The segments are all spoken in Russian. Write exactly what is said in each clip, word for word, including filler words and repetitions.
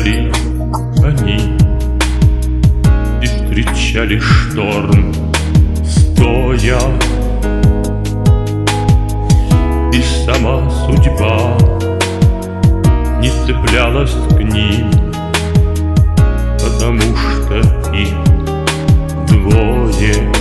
Ждали они и встречали шторм стоя, и сама судьба не цеплялась к ним, потому что их двое.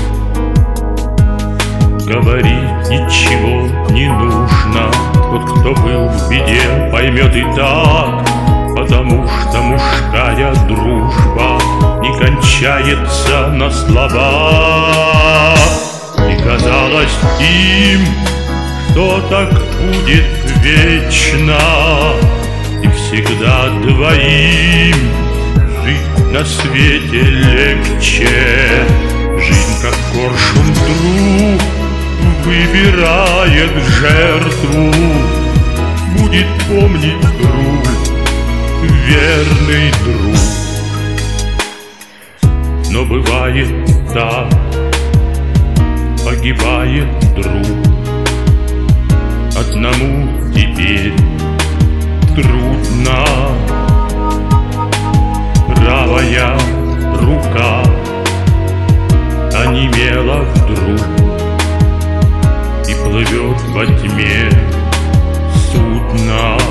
Говорить ничего не нужно, тот, кто был в беде, поймет и так, потому что мужская дружба не кончается на словах. И казалось им, что так будет вечно, и всегда двоим жить на свете легче. Жизнь, как коршун, друг, выбирает жертву, будет помнить друг, верный друг. Но бывает так, погибает друг, одному теперь трудно. Правая рука онемела вдруг и плывет во тьме судно.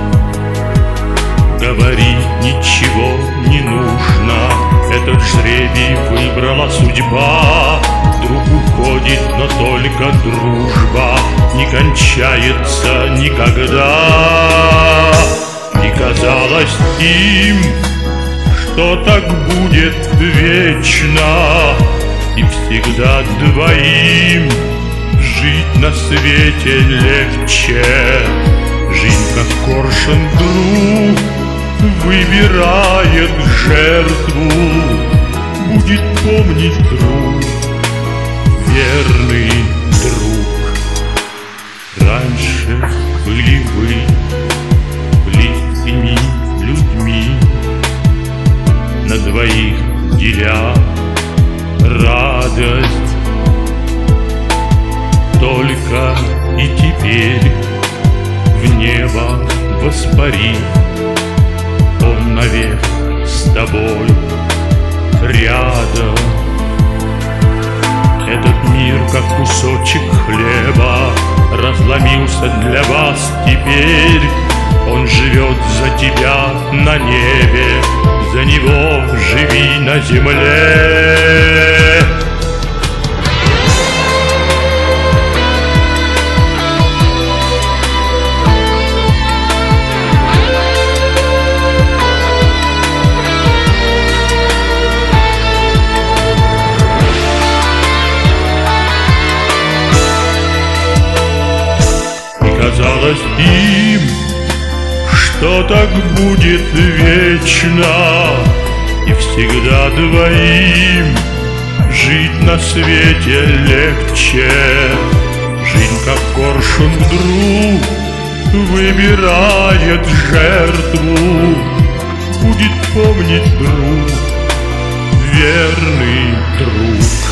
Говорить ничего не нужно, этот жребий выбрала судьба. Друг уходит, но только дружба не кончается никогда. И казалось им, что так будет вечно, и всегда двоим жить на свете легче. Жизнь, как коршун, друг, выбирает жертву, будет помнить друг, верный друг. Раньше были вы близкими людьми, на двоих деля радость. Только и теперь в небо воспари, он навек с тобой рядом. Этот мир, как кусочек хлеба, разломился для вас теперь. Он живет за тебя на небе, за него живи на земле. Казалось им, что так будет вечно, и всегда двоим жить на свете легче. Жизнь, как коршун, друг, выбирает жертву, будет помнить друг, верный друг.